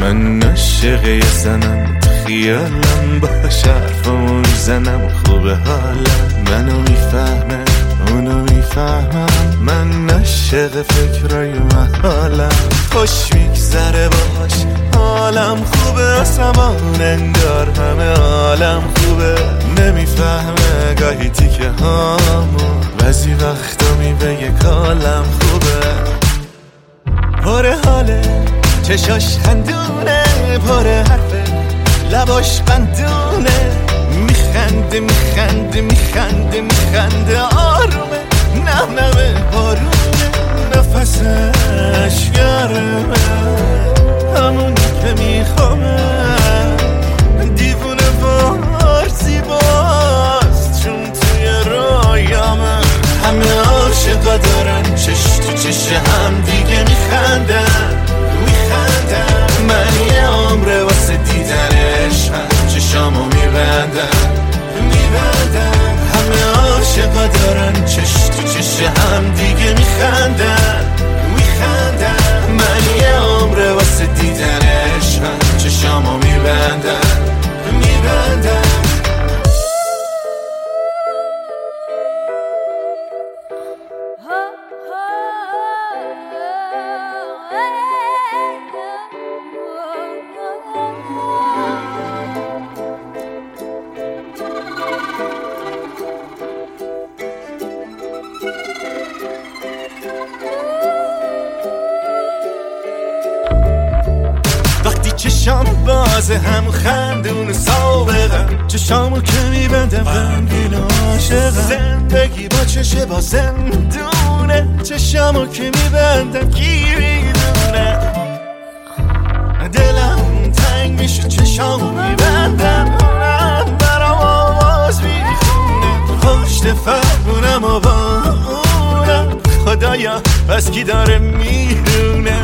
من عاشق یه زنم خیالم باش حرفمو میزنم خوبه حالم منو میفهمه اونو میفهمم من عاشق فکرای محالم خوش میگذره باش حالم خوبه آسمان انگار همه عالم خوبه نمیفهمه گاهی تیکه هامو بعضی وقتا میبگه کالم خوبه پاره حاله چشاش خندونه پاره حرفه لباش قندونه میخنده میخنده میخنده میخنده آرومه نمنمه بارونه نفسش گرمه همونی که میخوامه دیوونه وارزی باز چون توی رایامه همه عاشقا دارن چش تو چش هم دیگه میخندن من یه عمره واسه دیدنش چشامو میبندم همه عاشقا دارن چش تو چش هم دیگه میخندن من یه عمره واسه دیدنش چشامو میبندم چشام بازه هم خندون سابقم چشامو که میبندم غمگین و عاشقم زندگی با چشه با زندونه چشامو که میبندم کی میدونه دلم تنگ میشه چشامو میبندم اونم برام آواز میخونه پشت فرمونم و با اونم خدایا بس کی داره میدونه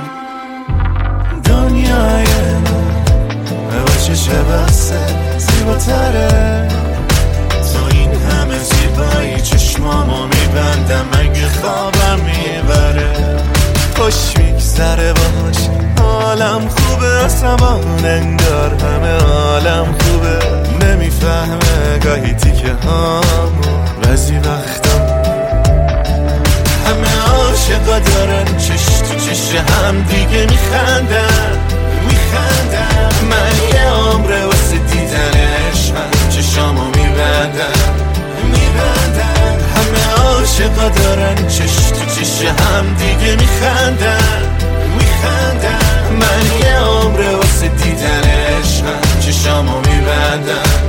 دنیای من با چشه بسته زیباتره تو این همه زیبایی چشمامو میبندم اگه خوابم میبره خوش میگذره باش حالم خوبه آسمان انگار همه عالم خوبه نمیفهمه گاهی تیکه هامو بعضی وقتا همه عاشقا دارن چش تو چش هم دیگه میخندن من یه عمره واسه دیدنش چشامو میبندم همه عاشقا دارن چش تو چش هم دیگه میخندن من یه عمره واسه دیدنش چشامو میبندم